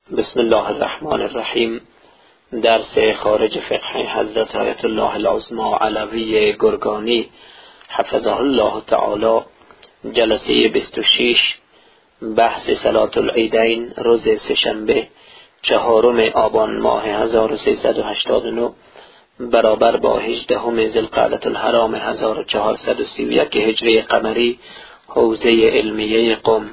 بسم الله الرحمن الرحیم. درس خارج فقه حضرت آیت الله العظمی علوی گرگانی حفظه الله تعالی، جلسه 26، بحث صلاة العیدین، روز سه‌شنبه 4 آبان ماه 1389 برابر با 18 ذوالقعده الحرام 1431 هجری قمری، حوزه علمیه قم.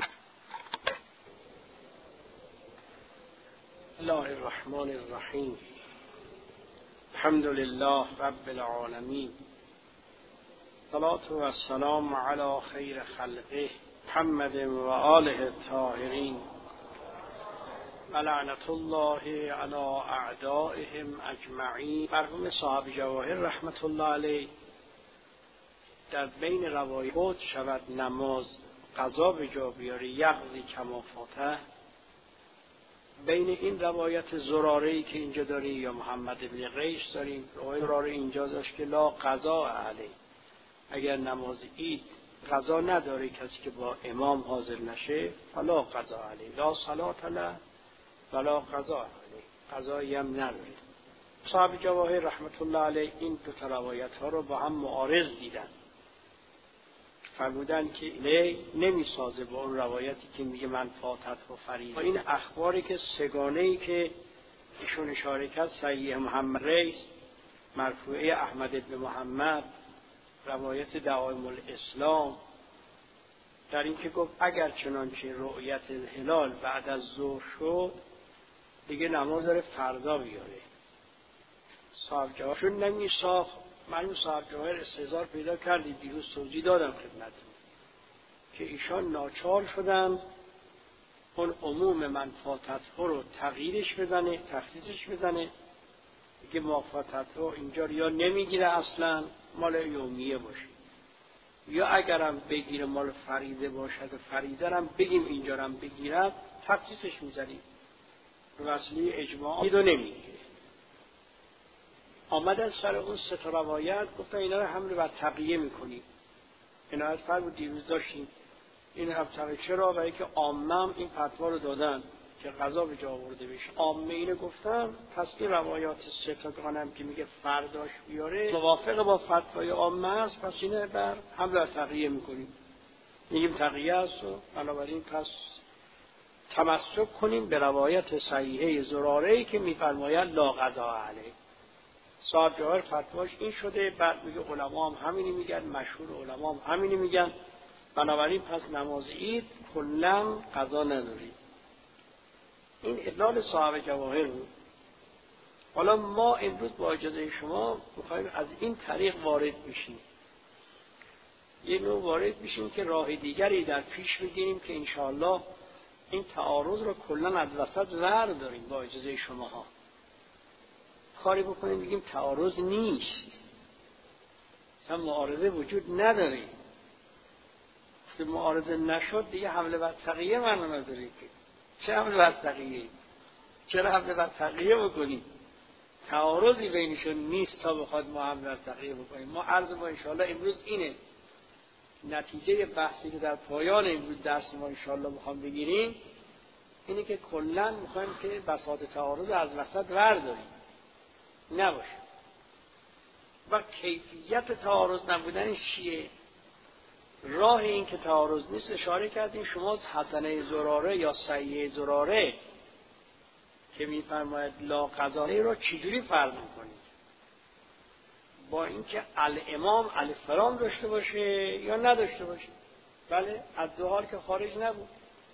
الله الرحمن الرحیم. الحمد لله رب العالمین، صلاة و السلام علی خیر خلقه محمد و آله الطاهرین و لعنت الله علی اعدائهم اجمعین. مرحوم صاحب جواهر رحمت الله علیه در بین روایات فوت شود نماز قضا به جا بیاری یقضی کما فاته، بین این روایت زراره‌ای که اینجا داری یا محمد بن قیس داریم، روایت زراره اینجا داشت که لا قضا علیه، اگر نماز عید قضا نداره کسی که با امام حاضر نشه فلا قضا علیه، لا صلاة له ولا قضا علیه، قضایی هم نداره. صاحب جواهر رحمت الله علیه این دو تا روایت ها رو با هم معارض دیدن، فرمودن که نمی سازه با اون روایتی که میگه من فاتت و فریضه. این اخباری که سگانه‌ای که ایشون اشاره کرد، صحیح محمد ریس، مرفوعه احمد بن محمد، روایت دعائم الاسلام، در این که گفت اگر چنانچه رؤیت الهلال بعد از ظهر شد دیگه نماز رو فردا بیاره. صاحب جواهرشون نمی ساخت. من صاحب جواهر استحضار پیدا کردید، دیروز توضیح دادم خدمتتون که ایشان ناچار شدن اون عموم من فاتته رو تغییرش بزنه، تخصیصش بزنه، که ما فاتته اینجا یا نمیگیره اصلا مال یومیه باشه، یا اگرم بگیره مال فریضه باشد و فریضه هم بگیم اینجا هم بگیرد تخصیصش میزنیم، وصلی اجماع رو نمیگیره. آمدن سر اون سه تا روایت گفتن اینا رو حمل بر تقیه میکنیم. عنایت فرمود دیروز داشتیم این هم تقیه. چرا؟ برای که عامه این فتوا رو دادن که قضا به جا آورده بشه، عامه اینو گفتن، پس این روایات سه تا هم که میگه فرداش بیاره موافق با فتوای عامه است، پس اینو بر حمل بر تقیه میکنیم، میگیم تقیه است و بنابراین پس تمسک کنیم به روایت صحیحه زراره‌ای که میفرماید لا قضا علیه. صاحب جواهر فتواش این شده، بعد میگه علما هم همینی میگن، مشهور علما هم همینی میگن، بنابراین پس نماز عید کلا قضا نداری. این ادلال صاحب جواهر بود. حالا ما امروز با اجازه شما میخوایم از این طریق وارد بشیم، یه نوع وارد بشیم که راه دیگری در پیش بگیریم که انشاءالله این تعارض رو کلا از وسط ور داریم. با اجازه شما ها کاری بکنیم بگیم تعارض نیست، مثلا معارضه وجود نداره، که معارضه نشد دیگه حمله بر تقیه معنا نداره که چه حمله بر تقیه، چرا حمله بر تقیه بکنیم؟ تعارضی بینشون نیست تا بخواد ما حمله بر تقیه بکنیم. ما عرض ما انشاءالله امروز اینه، نتیجه بحثی که در پایان امروز درس ما انشاءالله میخوام بگیریم اینه که کلا میخوایم که بساط تعارض از وسط ور داریم نباشه. و کیفیت تعارض نبودن چیه؟ راه این که تعارض نیست اشاره کردیم. شما حسنه زراره یا صحیحه زراره که میفرماید لا قضا رو چجوری فرض میکنید؟ با اینکه الامام الفلان داشته باشه یا نداشته باشه؟ بله، از دو حال که خارج نبود.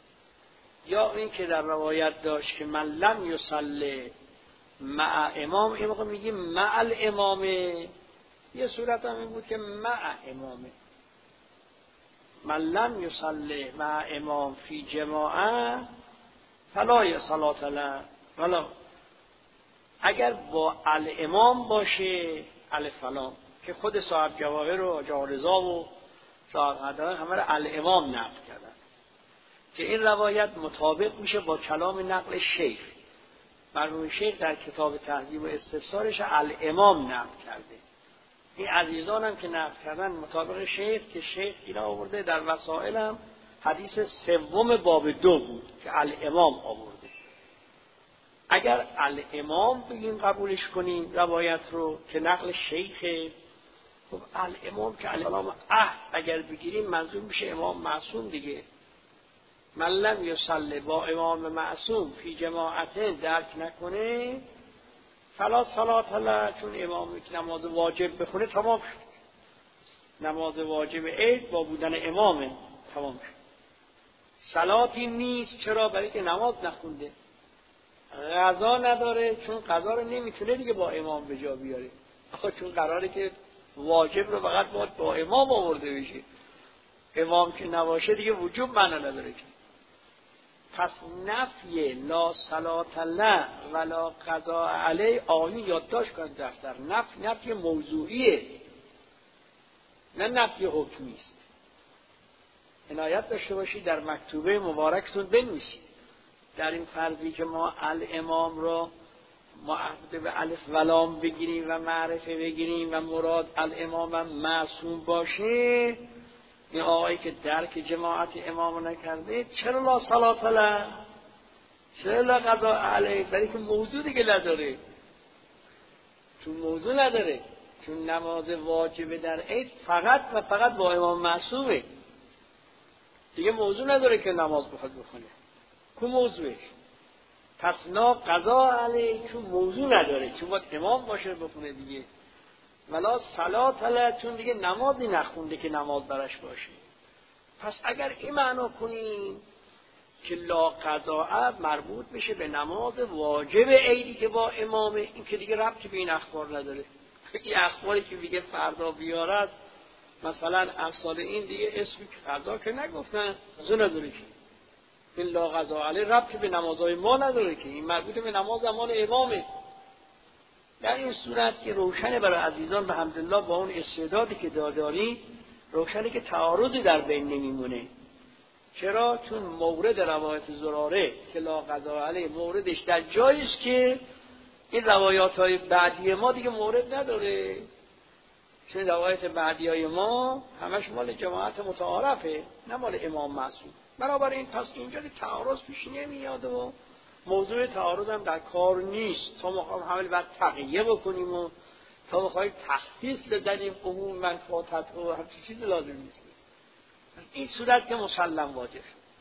یا این که در روایت داشت که من لم یصلی مع امام، این موقع میگیم مع الامامه، یه صورت هم این بود که مع امامه. من لم یصلی مع امام فی جماعه فلا صلاة له ولا، اگر با الامام باشه الفلان، که خود صاحب جواهر و جارزا و صاحب حدان همه را الامام نقل کردن که این روایت مطابق میشه با کلام نقل شیخ. مرحوم شیخ در کتاب تهذیب و استفسارش الامام نقل کرده. این عزیزان هم که نقل کردن مطابق شیخ، که شیخ اینا آورده در وسائل هم حدیث سوم باب 2 بود که الامام آورده. اگر الامام بگیم قبولش کنیم روایت رو که نقل شیخه، خب الامام که الامام اگر بگیریم منظور میشه امام معصوم دیگه. من لم یصلی با امام معصوم فی جماعت درک نکنه فلا صلاة له، چون امامی که نماز واجب بخونه تمام شد. نماز واجب عید با بودن امام تمام شد. صلاتی نیست، چرا؟ برای که نماز نخونده. قضا نداره، چون قضا رو نمیتونه دیگه با امام به جا بیاره. آخه چون قراره که واجب رو فقط با امام آورده بشه، امام که نباشه دیگه وجوب معنا نداره که. پس نفی لا صلاة له ولا قضاء علیه آیه یادداشت کنید دفتر. نفی موضوعیه، نه نفی حکمی است. عنایت داشته باشید در مکتوبه مبارکتون بنویسید در این فرضی که ما الامام رو معبد به الف ولام بگیریم و معرفه بگیریم و مراد الامام هم معصوم باشه، این آقایی که درک جماعت امام نکرده چرا لا صلاة له، چرا لا قضاء علیه؟ برای که موضوع دیگه نداره. چون موضوع نداره، چون نماز واجبه در عید فقط و فقط با امام معصومه دیگه، موضوع نداره که نماز بخواد بخونه. کو موضوعش؟ پس لا قضاء علیه چون موضوع نداره، چون باید امام باشه بخونه دیگه. ولا صلاة له چون دیگه نمازی نخونده که نماز برش باشه. پس اگر این معنا کنیم که لا قضاء مربوط بشه به نماز واجب عیدی که با امامه، این که دیگه ربطی به این اخبار نداره. این اخباری که دیگه فردا بیارد مثلا امثال این دیگه اسمی قضا که نگفتن زو نداره که این لا قضاء علیه ربطی به نمازهای ما نداره که این مربوط به نماز زمان امامه. در این صورت که روشنه برای عزیزان به حمدالله با اون استعدادی که داری روشنه که تعارضی در بین نمیمونه. چرا؟ چون مورد روایت زراره که لا قضاء علیه موردش در جایی است که این روایات های بعدی ما دیگه مورد نداره، چون روایت بعدی های ما همش مال جماعت متعارفه نه مال امام معصوم. بنابراین پس اینجا که تعارض پیش نمیاد و موضوع تعارض هم در کار نیست. تا ما حمل بر تقیه بکنیم و تا بخواهیم تخصیص بدنیم عموم منفعت و همچین چیزی لازم نیست. این صورت که مسلم واجب.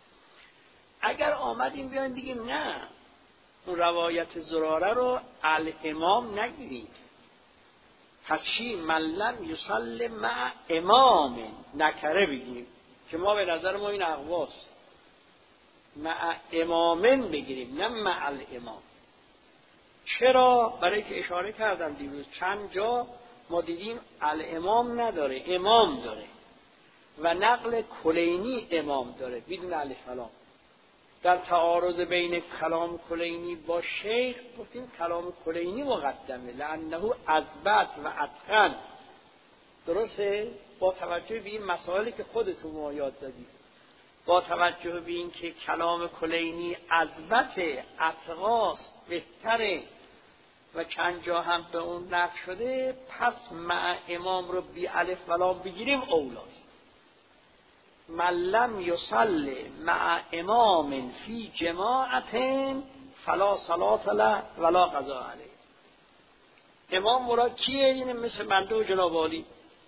اگر آمدیم بیایم بگیم نه اون روایت زراره رو الامام نگیرید، پس چی؟ من لم یصلی مع امام نکره بگیریم که ما به نظر ما این اقواست، مع امامن بگیریم نه مع الامام. چرا؟ برای که اشاره کردم دیروز چند جا ما دیدیم الامام نداره، امام داره و نقل کلینی امام داره بدون الف لام. در تعارض بین کلام کلینی با شیخ گفتیم کلام کلینی مقدمه لانه اثبت و اتقن. درسته؟ با توجه به این مسائلی که خودتون ما یاد دادید، با توجه به این که کلام کلینی اثبت اتقاست بهتره و چند جا هم به اون نقل شده، پس مع امام رو بی الف و لام بگیریم اولاست. من لم یصلی مع امام فی جماعت فلا صلاة له ولا قضاء علیه. امام مراد کیه؟ این مثل بنده و جناب عالی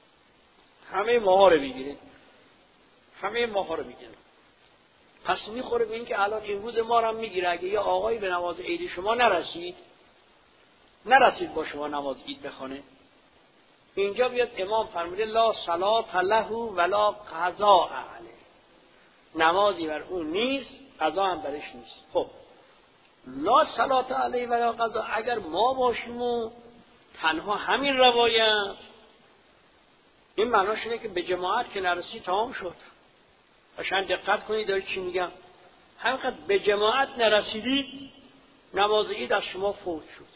همه ماها رو بگیره، همه ماها رو بگیره. پس میخوره به این که الان امروز ما رو هم میگیره. اگه یه آقایی به نماز عید شما نرسید با شما نماز عید بخونه، اینجا بیاد امام فرموده لا صلاة له ولا قضاء علیه، نمازی بر اون نیست، قضا هم برش نیست. خب لا صلاة علیه ولا قضاء اگر ما باشیم و تنها همین روایت، این معناش اینه که به جماعت که نرسی تمام شد. قشنگ دقت کنید داری چی میگم. همینقدر به جماعت نرسیدید نماز عید از شما فوت شد.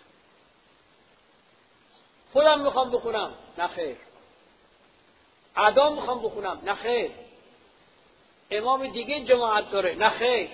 خودم میخوام بخونم، نه خیر. ادا میخوام بخونم، نه خیر. امام دیگه جماعت داره، نه خیر.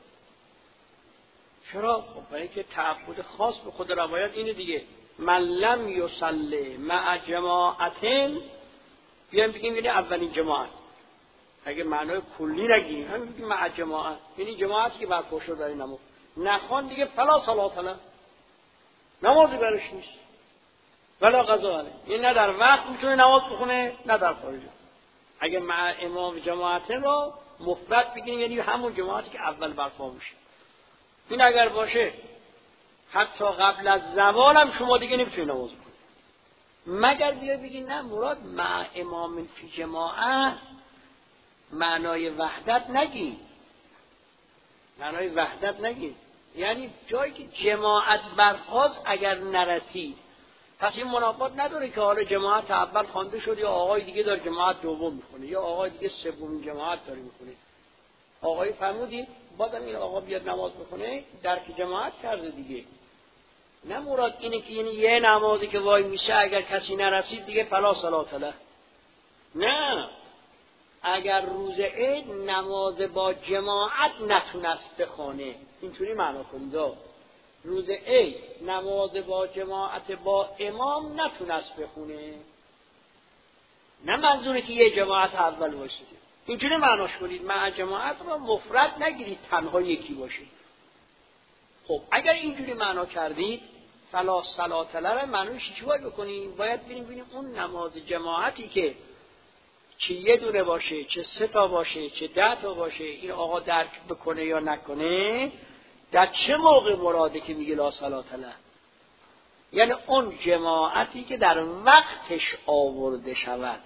چرا؟ برای که تعبد خاص به خود روایت اینه دیگه. من لم یصلی مع جماعتن، بیایم بگیم یعنی اولین جماعت. اگه معنای کلی نگیریم همین بگیم مع جماعت، یعنی جماعتی که برپا شد برای نماز. نخوان دیگه فلا صلات له، نمازی برش نیست. ولا قضا علیه، این نه در وقت میتونه نماز بخونه نه در خارج. اگه مع امام جماعت رو مفرد بگیرین یعنی همون جماعتی که اول برپا میشه. این اگر باشه حتی قبل از زوال هم شما دیگه نمیتونید نماز بخونید، مگر بیا بگین نه مراد مع امام فی جماعت معنای وحدت نگی، معنای وحدت نگی، یعنی جایی که جماعت برخاست اگر نرسید پس این منافات نداره که حالا جماعت اول خوانده شد یا آقای دیگه داره جماعت دوم میخونه یا آقای دیگه سومین جماعت داره میخونه. آقای فرمودید بازم این آقا بیاد نماز بخونه درک جماعت کرده دیگه. نه مراد اینه که یعنی یه نمازی که وای میشه اگر کسی نرسید دیگه فلا صلات له. نه، اگر روز عید نماز با جماعت نتونست بخونه اینطوری معنا کنید، روز عید نماز با جماعت با امام نتونست بخونه، نه منظوره که یه جماعت اول باشید، اینجوری معناش کنید. مع جماعت رو مفرد نگیرید تنها یکی باشید. خب اگر اینجوری معنا کردید فلا صلات له معنیش چیکار بکنیم؟ باید ببینیم اون نماز جماعتی که چه یه دونه باشه چه 3 تا باشه چه 10 تا باشه این آقا درک بکنه یا نکنه، در چه موقع مراده که میگه لا صلات له؟ یعنی اون جماعتی که در وقتش آورده شود،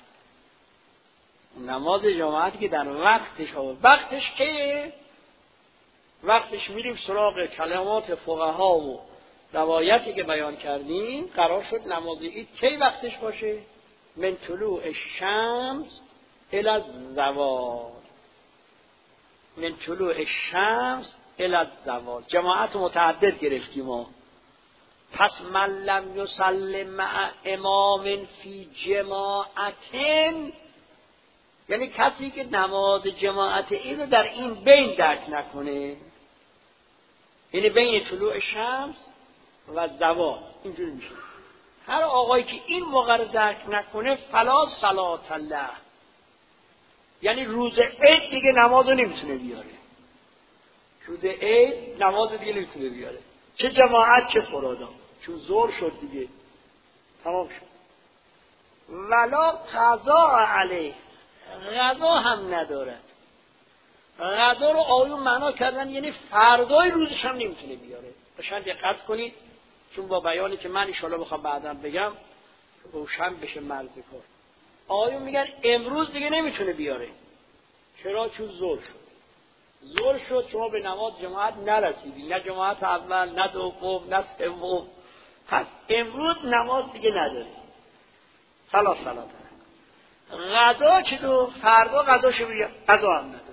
نماز جماعتی که در وقتش آورده. وقتش که وقتش میریم سراغ کلمات فقها و روایتی که بیان کردیم. قرار شد نماز عید کی وقتش باشه؟ من طلوع الشمس الی الزوال، من طلوع الشمس الی الزوال. جماعت متعدد گرفتیم ما. پس من لم یصلی مع امام فی جماعت، یعنی کسی که نماز جماعت اینو در این بین درک نکنه، یعنی بین طلوع شمس و زوال اینجوری میشه. هر آقایی که این موقع رو درک نکنه فلا صلات له، یعنی روز عید دیگه نماز رو نمیتونه بیاره، روز عید نماز دیگه نمیتونه بیاره، چه جماعت چه فرادا، چون ظهر شد دیگه تمام شد. ولا قضا علیه، قضا هم ندارد. قضا رو آیون معنا کردن یعنی فردای روزش هم نمیتونه بیاره. باشن دقت کنید چون با بیانی که من انشاءالله بخوام بعداً بگم روشن بشه مرز کار. آیون میگن امروز دیگه نمیتونه بیاره. چرا؟ چون ظهر شد. ظهر شد شما به نماز جماعت نرسیدی، نه جماعت اول نه دوم نه سوم، پس امروز نماز دیگه نداری. فلا صلات. قضا چطور؟ فردا قضاشو بیاره، قضا هم نداره.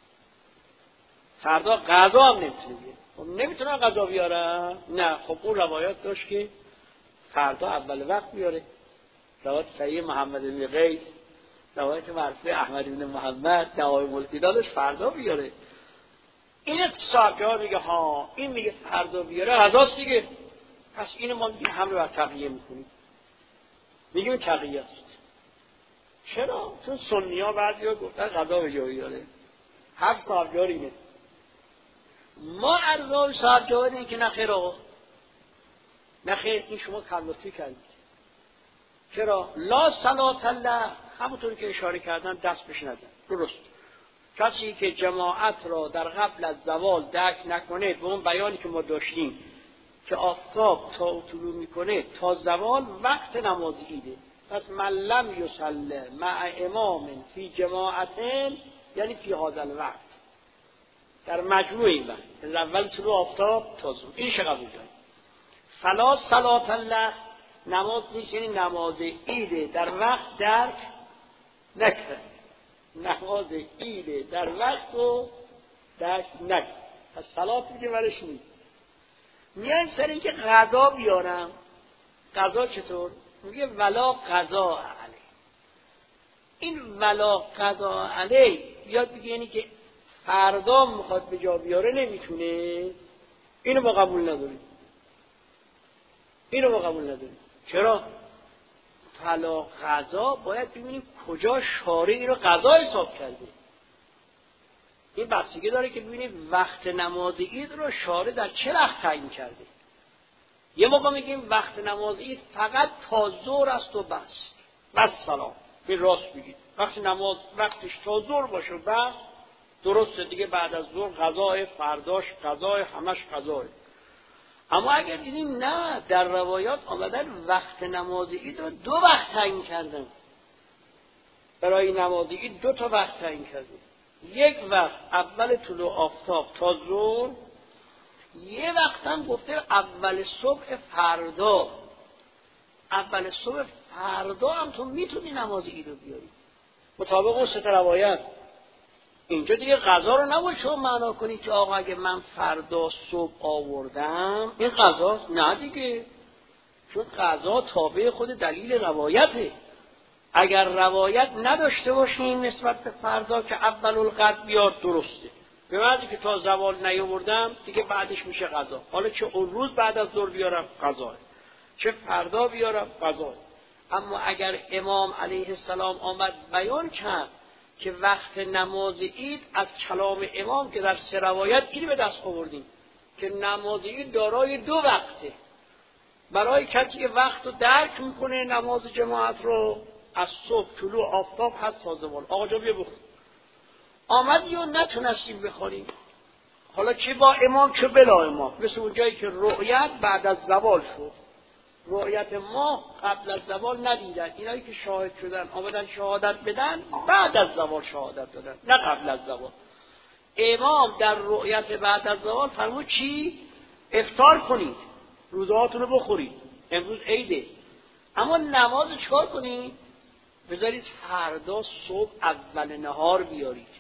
فردا قضا هم نمیتونه بیاره. خب نمیتونه قضا بیاره؟ نه. خب اون روایات داشت که فردا اول وقت بیاره. روایت صحیح محمد بن قیس، روایت مرفوع احمد بن محمد، دعای ملکی دادش فردا بیاره. این صاحب‌ها میگه ها این میگه فردا بیاره قضاست دیگه، پس اینو ما میگیم حمل بر تقیه میکنیم، میگیم تقیه است. چرا؟ چون سنی‌ها بعضی‌ها گفتن قضا به جا بیاره. هر صاحب‌ها اینه. ما ارزای صاحب‌ها اینه که نخیر آقا، نخیر این شما کلماتی کردید. چرا؟ لا صلات له، همونطوری که اشاره کردن دست بهش نزن. درست. کسی که جماعت را در قبل از زوال درک نکنه، به اون بیانی که ما داشتیم که آفتاب تا طلوع میکنه تا زوال وقت نماز عیده، پس من لم یصلی مع امام فی جماعت یعنی فی هذا الوقت، در مجموع این وقت از اول طلوع آفتاب تا ظهر، این چه قبول داریم. فلا صلات له نماز نیست، یعنی نماز عیده در وقت درک نکنه، نماز عیده در وقت رو درک نکنه، پس صلات میگه ولش نیست. میان سر این که قضا بیارم، قضا چطور؟ میگه ولا قضا علیه. این ولا قضا علیه بیاد بگه یعنی که فردا میخواد به جا بیاره نمیتونه، اینو ما قبول نداریم، اینو ما قبول نداریم. چرا؟ فلا قضا باید ببینیم کجا شارع این رو قضا حساب کرده. این بستگی داره که ببینید وقت نماز عید رو شارع در چه وقت تعیین کرده. یه موقع میگیم وقت نماز عید فقط تا ظهر است و بس سلام. به راست بگید وقتی نماز وقتش تا ظهر باشه بس درسته دیگه، بعد از ظهر قضای فرداش قضای همش قضای. اما اگر دیدیم نه، در روایات آمدن وقت نماز عید رو 2 وقت تعیین کردن. برای نماز عید 2 تا وقت تعیین کردن. یک وقت اول طلوع آفتاب تا ظهر، یه وقت هم گفته اول صبح فردا. اول صبح فردا هم تو میتونی نماز عید رو بیاری مطابق اون 3 روایت. اینجا دیگه قضا رو نباید شما معنا کنی که آقا اگه من فردا صبح آوردم این قضا، نه دیگه، چون قضا تابع خود دلیل روایته. اگر روایت نداشته باشیم نسبت به فردا که اول الغد بیاد درسته، به معنی که تا زوال نیاوردم دیگه بعدش میشه قضا. حالا چه اون روز بعد از ظهر بیارم قضا، چه فردا بیارم قضا. اما اگر امام علیه السلام آمد بیان کرد که وقت نماز عید از کلام امام که در 3 روایت این به دست آوردیم که نماز عید دارای 2 وقته. برای کسی که وقت رو درک میکنه نماز جماعت رو از صبح طلوع آفتاب هست تا زوال. آقا جا بیا بخون. آمدی و نتونستیم بخوریم، حالا چه با امام چه بلا امام، مثل اون جایی که رؤیت بعد از زوال شد. رؤیت ما قبل از زوال ندیدن، اینایی که شاهد شدن آمدن شهادت بدن بعد از زوال شهادت دادن، نه قبل از زوال. امام در رؤیت بعد از زوال فرمود چی؟ افطار کنید، روزهاتون رو بخورید، امروز عیده. اما نماز چکار کنید؟ بذارید فردا صبح اول نهار بیارید.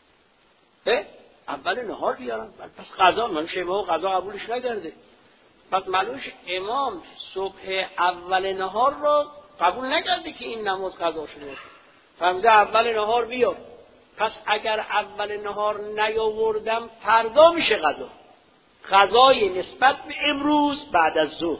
اول نهار بیارن، پس قضا منوش امام قضا قبولش نکرده. پس معلومش امام صبح اول نهار رو قبول نکرده که این نماز قضا شده باشه. فرموده اول نهار بیار. پس اگر اول نهار نیاوردم فردا میشه قضا. قضای نسبت به امروز بعد از ظهر،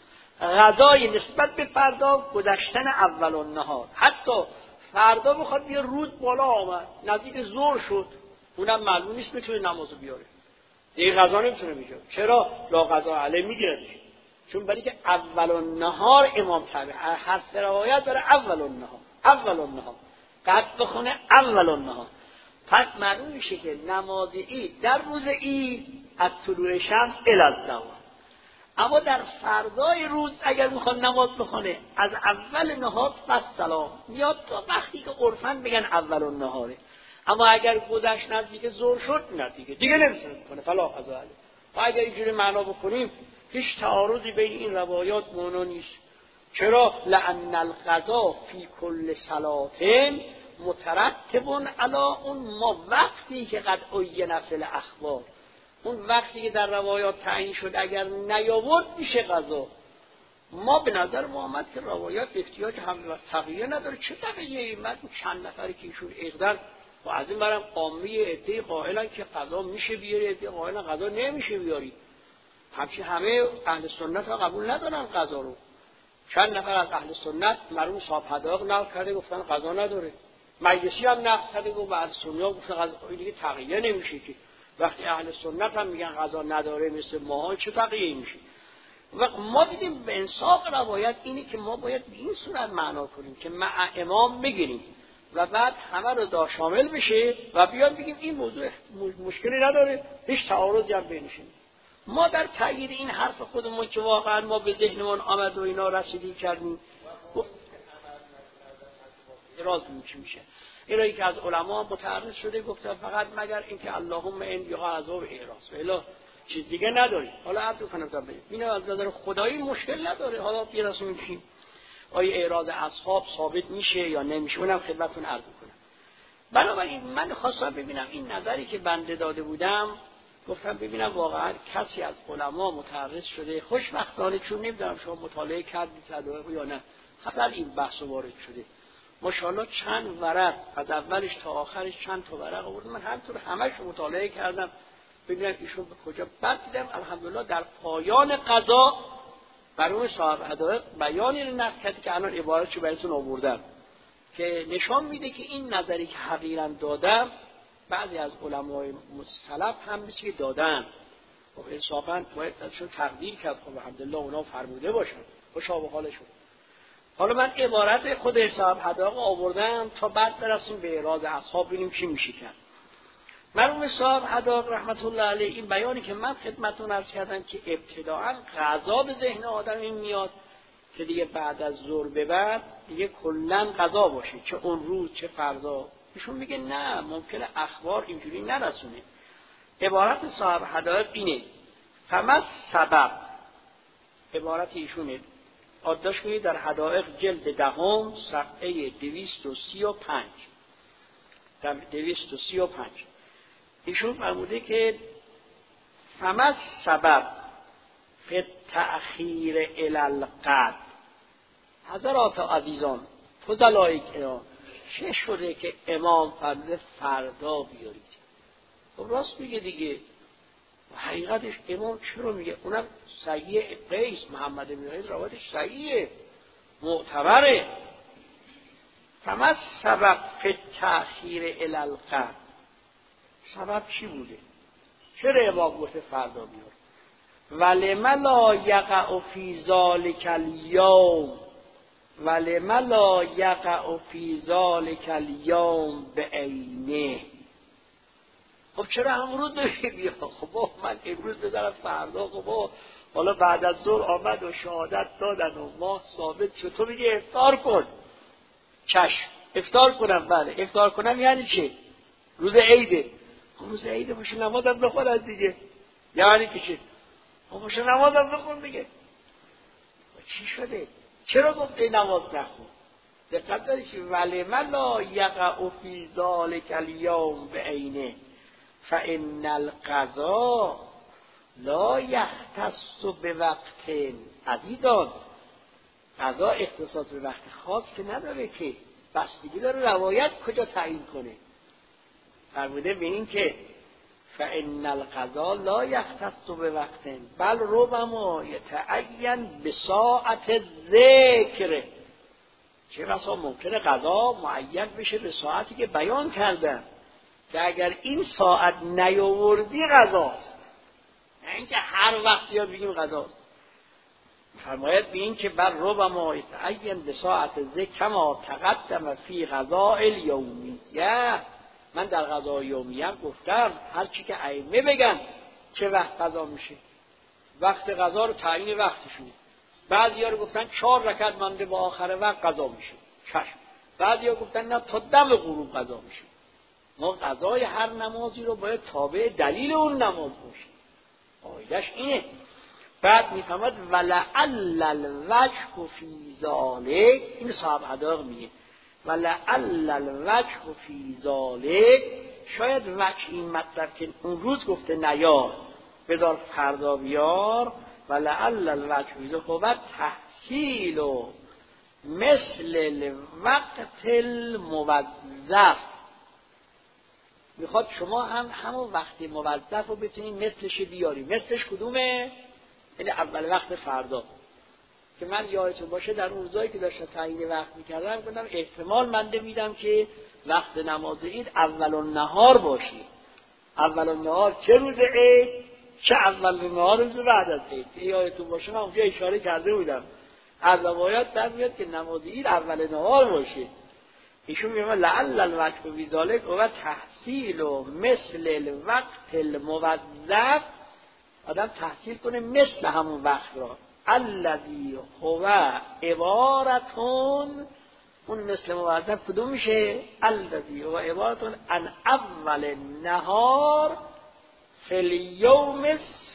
قضای نسبت به فردا گذشتن اول النهار. حتی فردا بخواد یه رود بالا آمد نزدیک ظهر شد، اونم معلوم نیست میتونه نمازو بیاره، دیگه قضا نمیتونه بیاره. چرا؟ لا قضا علیه میگیره، چون برای که اول النهار امام تعبیر هر 3 روایت داره اول النهار قد بخونه اول النهار. پس معلوم میشه که نماز عید در روز عید از طلوع شمس الی الزوال. اما در فردای روز اگر میخواد نماز بخونه از اول نهار پس سلام میاد تا وقتی که عرفاً بگن اول النهاره. اما اگر گذشت نزدیک ظهر شد نه دیگه نمیتونه بکنه فلا قضا علیه. و اگر اینجوری معنا بکنیم هیچ تعارضی بین این روایات مونا نیست. چرا؟ لأن القضا فی کل صلات مترتب علی اون ما وقتی که قد عین فی الاخبار، اون وقتی که در روایات تعیین شد اگر نیاورد میشه قضا. ما به نظر ما آمد که روایات احتیاج هم تغییر نداره. چه تغییری؟ من چند نفری که ایشون اقدار و از این برم قامی عده‌ای قائلن که قضا میشه بیاری، عده‌ای قائلن قضا نمیشه بیاری. همه اهل سنت ها قبول ندارن قضا رو. چند نفر از اهل سنت مرحوم صاحب حدائق نقل کرده گفتن قضا نداره. مجلسی هم نقل کرده و بعد سنیا گفتن قضا دیگه تغییر نمیشه که وقتی اهل سنت هم میگن قضا نداره مثل ماها چه تغییر میشه. و ما دیدیم به انصاف روایت اینه که ما باید به این صورت معنا کنیم که مع امام بگیریم و بعد همه رو شامل بشه و بیان بگیم این موضوع مشکلی نداره، هیچ تعارضی هم بینش نیست. ما در تایید این حرف خودمون که واقعا ما به ذهنمون آمد و اینا رسیدگی کردیم اعراض میشه. اینایی که از علما متعرض شده گفتن فقط مگر اینکه اللهم ان یا عذاب اعراض الا چیز دیگه نداری. حالا عرض کنم تا بگم اینا از نظر خدایی مشکل نداره. حالا بیرسیم میشیم آیا اعراض اصحاب ثابت میشه یا نمیشه، اونم خدمتتون عرض کنم. بنابراین من خواستم ببینم این نظری که بنده داده بودم، گفتم ببینم واقعا کسی از علما متعرض شده. خوشبختانه چون نمیدونم شما مطالعه کردید یا نه، اصلا این بحث وارد شده. ماشاءالله چند ورق از اولش تا آخرش چند تا ورق آورد. من همینطور همش رو مطالعه کردم ببینم ایشون به کجا. بعد دیدم الحمدلله در پایان قضا برای صاحب حدائق بیانی رو نقل کرد که الان عبارتشو براتون آوردم که نشان میده که این نظری که حقیقاً دادم بعضی از علمای سلف هم مثل دادن و انصافاً باید ازشون تقدیر کرد. خب الحمدلله اونا فرموده باشن، خوشا به حالشون. حالا من عبارت خود صاحب حدائق آوردم تا بعد برسیم به راز اصحاب ببینیم چی میشه کرد. مرحوم صاحب حدائق رحمت الله علیه این بیانی که من خدمتتون عرض کردم که ابتداءً قضا به ذهن آدم این میاد که دیگه بعد از ظهر به بعد دیگه کلاً قضا باشه، چه اون روز چه فردا. ایشون میگه نه، ممکنه اخبار اینجوری نرسونه. عبارت صاحب حدائق اینه: فما سبب، عبارت ایشونه، آداش کنید در حدائق جلد 10 صفحه 235 در 235 ایشون فرموده که فما سبب فی تأخیر الی الغد. حضرات عزیزان فضلای کرام، چه شده که امام فرموده فردا بیارید؟ خب راست میگه دیگه، حقیقتش امام چرا میگه؟ اونم صحیح قیس محمد بن قیس روایتش صحیحه، معتبره. فما سبب فی تأخیر الی الغد، سبب چی بوده؟ چرا امام گفته فردا بیار؟ ولم لا یقع فی ذلک الیوم، ولم لا یقع فی ذلک الیوم بعینه. خب چرا امروز نمیگی؟ خب من امروز بذارم فردا. خب حالا بعد از ظهر آمد و شهادت دادن و ماه ثابت شد، تو میگی افطار کن. چشم افطار کنم، بله افطار کنم یعنی چه؟ روز عیده. خب روز عیده باشه نمازم بخون دیگه، یعنی که چه؟ خب باشه نمازم بخون دیگه. چی شده؟ چرا گفته نماز نخون؟ دقت داری چی؟ ولم لا یقع فی ذلک الیوم بعینه فان القضا لا یختص بوقت عدیدان. قضا اختصاص به وقت خاص که نداره، که بستگی داره روایت کجا تعیین کنه. فرموده به این که فان القضا لا یختص بوقت بل ربما یتعین بساعت ذکر. چه بسا ممکنه قضا معین بشه به ساعتی که بیان کردن، که اگر این ساعت نیاوردی قضاست، نه اینکه هر وقت یا بگیم قضاست. فرماید به این که بر ربما یتعین بساعت ذکر کما تقدم فی قضاء الیومیه. من در قضای یومیه گفتم هر چی که ائمه بگن چه وقت قضا میشه، وقت قضا رو تعیین وقتشونه. بعضی‌ها رو گفتن 4 رکعت مانده با آخر وقت قضا میشه، چشم. بعضی‌ها گفتن نه تا دم غروب قضا میشه. ما قضای هر نمازی رو باید تابع دلیل اون نماز باشه، قاعده‌اش اینه. بعد میفهمد ولعل الوجه فی ذلک، این صاحب حدائق میگه ولعل الوجه فی ذلک، شاید وجه این مطلب که اون روز گفته نیار بذار فردا بیار، ولعل الوجه فی ذلک هو تحصیل مثل الوقت الموظف. میخواد شما هم همون وقت موظف رو بتونید مثلش بیاری. مثلش کدومه؟ یعنی اول وقت فردا. که من یادتون باشه در اون روزایی که داشتم تعیین وقت میکردم گفتم احتمال منده میدم که وقت نماز عید اول النهار باشه. اول النهار چه روز عید، چه اول النهار روز بعد از عید. یادتون باشه من اونجا اشاره کرده بودم از روایات در میاد که نماز عید اول نهار باشه. ایشون میگه لعل الوقت فی ذلک و تحصیل مثل الوقت الموظف، آدم تحصیل کنه مثل همون وقت را. الذی هو عبارتون، اون مثل موظف کدوم میشه؟ الذی هو عبارتون ان اول النهار فی الیوم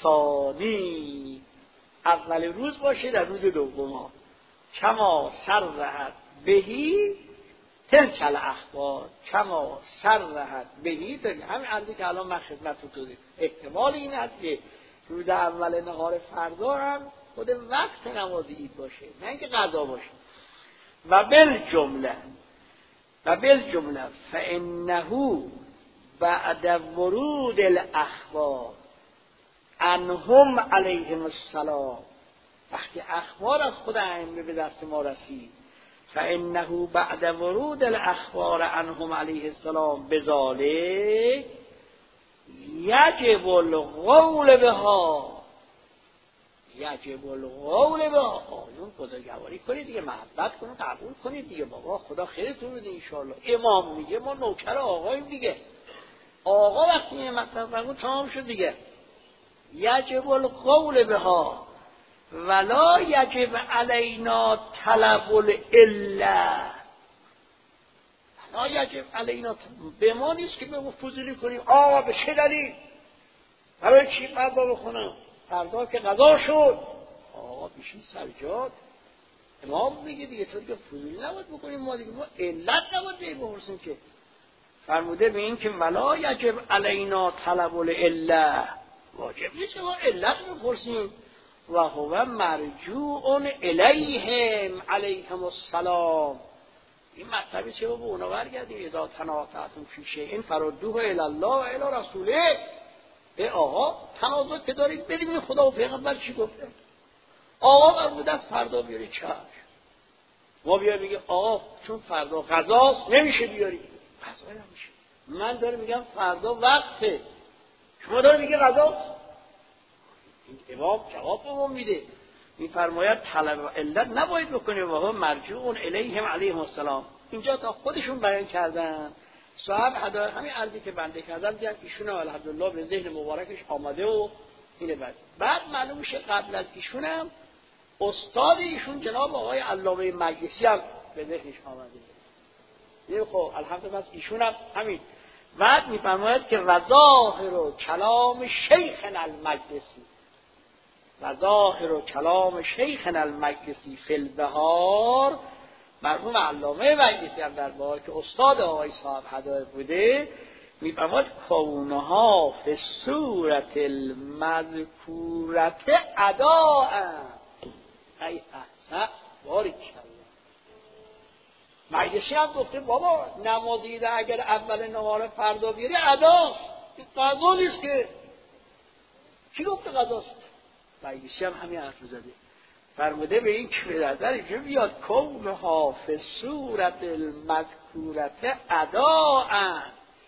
الثانی، اول روز باشه در روز دوم. کما صرحت بهی تلک الاخبار، کما صرحت بهی تلک، همین عرضی که الان من خدمتتون دادم. احتمال این است که روز اول نهار فردا هم خود وقت نماز عید باشه، نه اینکه قضا باشه. و بالجمله فانه بعد ورود الاخبار انهم علیهم السلام، وقتی اخبار از خود ائمه به دست ما رسید فانه بعد ورود الاخبار عنهم علیه السلام بذلك یجب القول بها. یجب القول بها. آیون بزرگواری کنید دیگه، محبت کنید، قبول کنید دیگه. بابا خدا خیرتون بده انشاءالله. امام میگه ما نوکر آقاییم دیگه. آقا وقتی میگه مطلب فرمون تمام شد دیگه. یجب القول بها ولا یجب علینا طلب العله. ولا یجب علینا، به ما نیست که به ما فضولی کنیم آقا به چه دلیل برای چی فردا بخونم، فردا که قضا شد آقا بیشین سجاد. امام میگه دیگه تو دیگه فضولی نباید بکنیم، ما دیگه ما علت نباید بپرسیم که. فرموده به این که ولا یجب علینا طلب العله، واجب نیست که ما علت بپرسیم. و هو مرجوع الیهم علیهم السلام. این مطلبی که به اونا برگردیم اذا تنازعتم فی شیء فردوه الی الله و الی رسوله. ای آقا تنازع که دارید بریم خدا و پیغمبر چی گفته. آقا فرموده است فردا بیاری چشم. ما بیار میگه آقا چون فردا قضاست نمیشه بیاری. قضا نمیشه. من دارم میگم فردا وقته، شما داره میگه قضاست. این امام جواب به ما میده، میفرماید طلب علت نباید بکنه. و هو مرجوع الیهم علیهم السلام. اینجا تا خودشون بیان کردن صاحب هدایت همین عرضی که بنده کردن دیدن ایشون الحمدلله به ذهن مبارکش آمده و اینه. بعد معلوم میشه قبل از ایشون هم استاد ایشون جناب آقای علامه مجلسی هم به ذهنش آمده. این خب الحمدلله ایشون هم همین. بعد میفرماید که وظاهر و کلام شیخنا المجلسی، وظاهر و کلام شیخنا المجلسی فی البهار، مرحوم علامه مجلسی هم در بهار که استاد آقای صاحب هدایت بوده، میفرماید کونها فی صورت المذکورت اداء. ای احسن باریکالله. مجلسی هم گفته بابا نمازیده اگر اول نهار فردا بیاری اداست، این قضا نیست که. کی گفته قضاست؟ مجلسی هم همین حرف زده. فرموده به این که به نظرش بیاد کونها فی صورت المذکورت اداء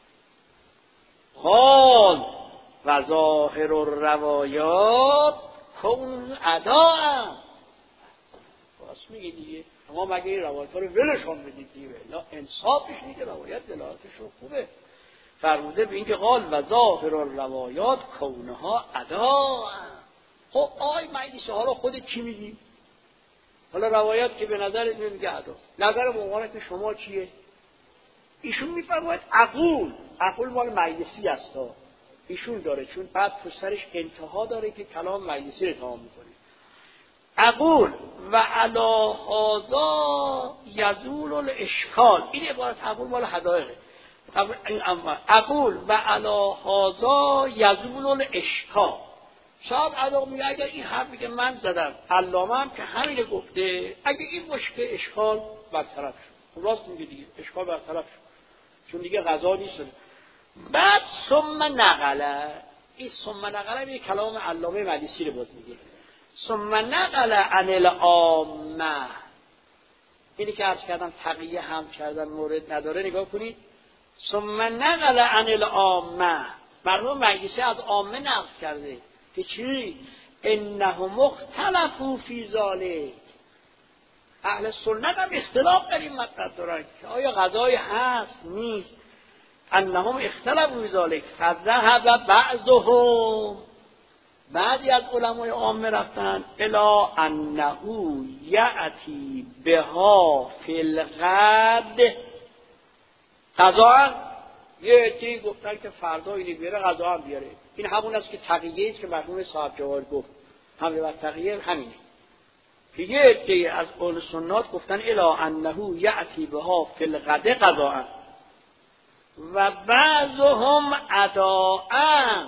قال و ظاهر الروایات کون اداء. راست میگه دیگه. اما مگه این روایت ها رو ولشون بدید دیگه؟ لا، انصافش نیست که روایت دلالتشون خوبه. فرموده به این که قال و ظاهر الروایات کونها اداء. خب آی مجلسی حالا خودت چی میگی؟ حالا روایت که به نظرت نمیگه ادا، نظر مبارک شما چیه؟ ایشون میفرماید عقول مال مجلسی است ها. ایشون داره، چون بعد پسرش انتها داره که کلام مجلسی رو تمام میکنه. عقول و علی هذا یزول الاشکال. این عبارت عقول مال حدایقه. عقول و علی هذا یزول الاشکال. صاحب ادا میگه اگر این حرفی که من زدم علامه هم که همینه گفته، اگه این مشکل اشکال برطرف شد. راست میگه دیگه، اشکال برطرف شد چون دیگه قضا نیست. بعد ثم نقله، این ثم نقله میگه کلام علامه مجلسی رو باز میگه. ثم نقل عن العامه، اینی که عرض کردم تقیه هم کردن مورد نداره، نگاه کنید. ثم نقل عن العامه، مرحوم مجلسی از عامه نقل کرده که چی؟ انهم اختلفوا فی ذلک. اهل سنت هم اختلاف در این مطلب دارن که آیا قضایی هست نیست. انهم اختلفوا فی ذلک فذهب بعضهم، بعضی از علمای عامه رفتن الی انه یأتی بها فی الغد قضا. یه عده‌ای گفتن که فردا اینی بیاره قضا هم بیاره. این همون است که تقیه است که مرحوم صاحب جواهر گفت. حمله بر تقیه همینه که یه عده‌ای از اهل سنت گفتن الی انه یأتی بها فی الغد قضا و بعضهم اداء.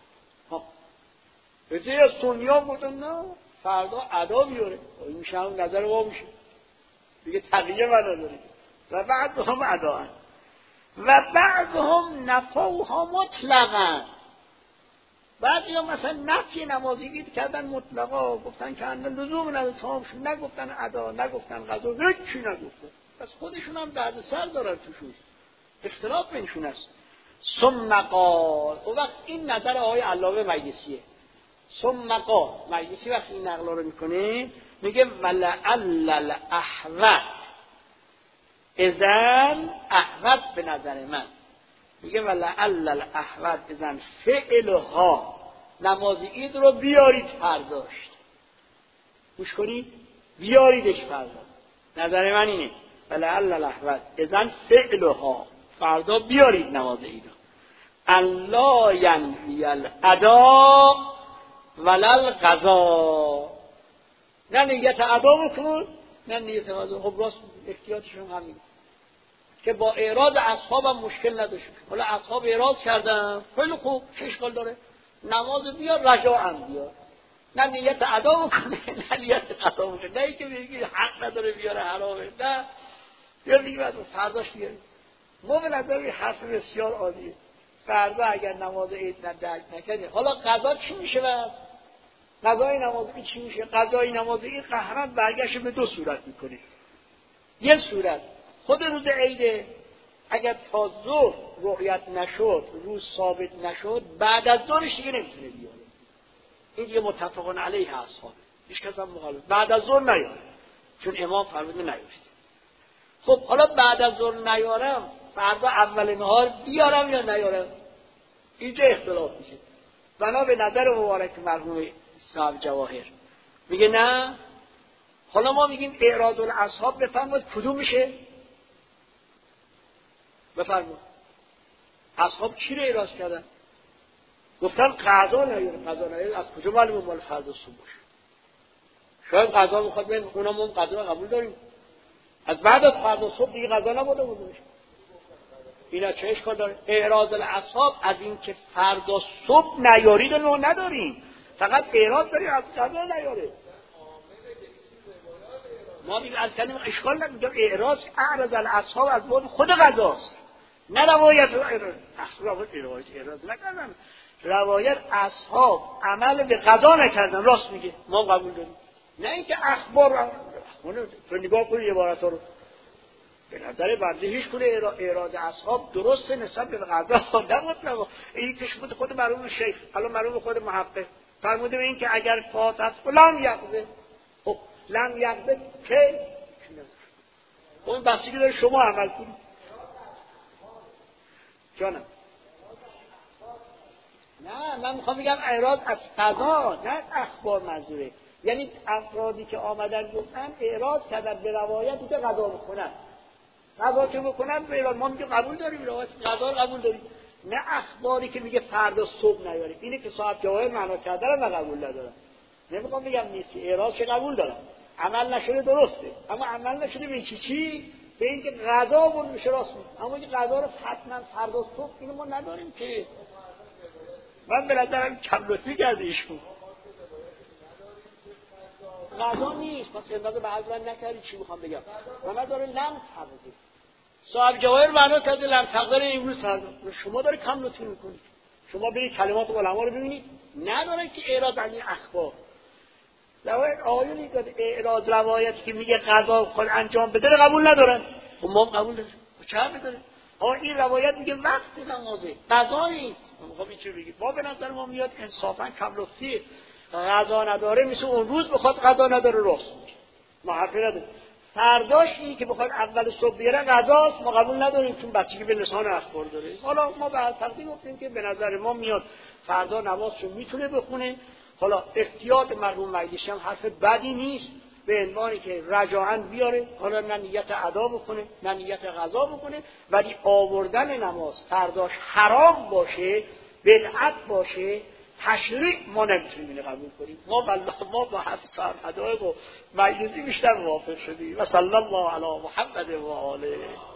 عده‌ای از سنی‌ها گفتن نه فردا ادا بیاره. این میشه همون نظر ما میشه دیگه، تقیه من نداره. و بعضهم اداء و بعضهم نفوها مطلقا. بعضی ها مثلا نفی نمازی کردن مطلقا، گفتن که اندن لزوم نداره تمام شد، نگفتن ادا، نگفتن قضا، هیچی نگفتن. پس خودشون هم درد سر دارن توشون، اختلاف بینشون است. ثم قال، او وقت این نظر آقای علامه مجلسیه. ثم قال، مجلسی وقتی این نقل رو میکنه میگه ولعل الاحوط، اذن احوط به نظر من میگه ولعل الاحوط اذن فعلها، نماز عید رو بیارید فرداشت. گوش کنید، بیاریدش فردا. نظر من اینه ولعل الاحوط اذن فعلها، فردا بیارید نماز عید. الا ینوی الادا ولا القضا، نه نیت ادا بکن نه نیت قضا. خب راست احتیاطشون همین که با اعراض اصحاب هم مشکل نداشت. حالا اصحاب اعراض کردن، خیلی خوب، چه اشکال داره؟ نماز بیار رجاعاً بیار، نه نیت ادا بکنه نه نیت قضا بکنه. نه اینکه بگی حق نداره بیاره حرامه، نه بیار دیگه بعد فرداش بیاری. ما به نظر این حرف بسیار عالیه. فردا اگر نماز عید نکنی، حالا قضا چی میشه؟ بعد قضای نماز عید چی میشه؟ قضای نماز عید قهرن برگشت به دو صورت میکنه. یه صورت خود روز عیده، اگر تا ظهر رؤیت نشد، روز ثابت نشد، بعد از ظهرش دیگه نمیتونه بیاره. این دیگه متفقون علیه اصحاب، هیچ کس هم مخالف بعد از ظهر نیاره، چون امام فرموده نیارید. خب حالا بعد از ظهر نیارم، فردا اول نهار بیارم یا نیارم؟ اینجا اختلاف میشه. بنا به نظر مبارک مرحوم صاحب جواهر میگه نه. حالا ما میگیم اعراض الاصحاب، بفرمایید کدوم میشه؟ بفرمایید اصحاب چی رو اعراض کردن؟ گفتن قضا نیاره. قضا نیاره از کجا معلومه مال فردا صبح باشه؟ شاید قضا میخواد بگه اونا ما قضا قبول داریم، از بعد از فردا صبح دیگه قضا نبوده باشه. اینا چه اشکال داره؟ اعراض الاصحاب از این که فردا صبح نیارید و نداریم، فقط اعراض داریم از قضا نیاره. ما دیگه از کلمه اشکال نمیگم. اعراض اعراض الاصحاب از بعد خود قضاست، نه روایت اعراض نکردن. روایت اصحاب عمل به قضا نکردن، راست میگه، ما قبول داریم. نه اینکه اخبار تو نگاه کنید عبارت رو، به نظر بنده هیچ کنه اعراض اصحاب درسته نسبت به قضا نبود. این کشمت خود مرحوم شیخ، حالا مرحوم خود محقق فرموده به این که اگر فاتت لم یقضه، خب لم یقضه که اون بستگی داره شما عمل کنید. جانم نه، من میخوام بگم اعراض از قضا نه اخبار منظوره. یعنی افرادی که آمدن گفتن اعراض کردن به روایتی که قضا بکنن، قضا که بکنن به اعراض ما میگه قبول داریم، روایت قضا قبول داریم، نه اخباری که میگه فردا صبح نیاره. اینه که صاحب جواهر معنا کردن و قبول ندارن. نمیخوام بگم نیست، اعراض که قبول دارن، عمل نشده درسته، اما عمل نشده به چی؟ به اینکه قضا بود میشه راست میگه. اما اینکه قضا رو حتما فردا صبح اینو ما نداریم که. من به نظرم کم لطفی کرده ایشون. قضا نیست، پس اندازه به حضرت نکردی. چی میخوام بگم؟ من نداره لم تقدیر. صاحب جواهر معنا کرده لم تقدیر امروز فردا. شما داره کم لطفی میکنید. شما برید کلمات علما رو ببینید، نداره که اعراض عن اخبار. روایت آیونی که اعراض روایتی که میگه قضا خود انجام بده قبول ندارن. خب ما قبول داریم. چه حرفی داره؟ این روایت میگه وقت نمازه، قضا نیست. خب این چه بگید؟ ما به نظر ما میاد انصافا کم لطفیه. قضا نداره، مثل اون روز بخواد قضا نداره راست میگه. ما حرفی نداریم. فرداش اینی که بخواد اول صبح بیاره قضاست، ما قبول نداریم چون بستگی به لسان اخبار داره. حالا ما به تقدیر گفتیم که به نظر ما میاد فردا نمازشو میتونه بخونه. حالا احتیاط مرحوم مجلسی هم حرف بدی نیست، به عنوانی که رجاعاً بیاره، حالا نه نیت ادا بکنه نه نیت قضا بکنه، ولی آوردن نماز فرداش حرام باشه، بدعت باشه، تشریع ما نمیتونیم اینو قبول کنیم. ما با حرف صاحب حدایق و مجلسی بیشتر موافق شدیم. و صلی الله علی محمد و آله.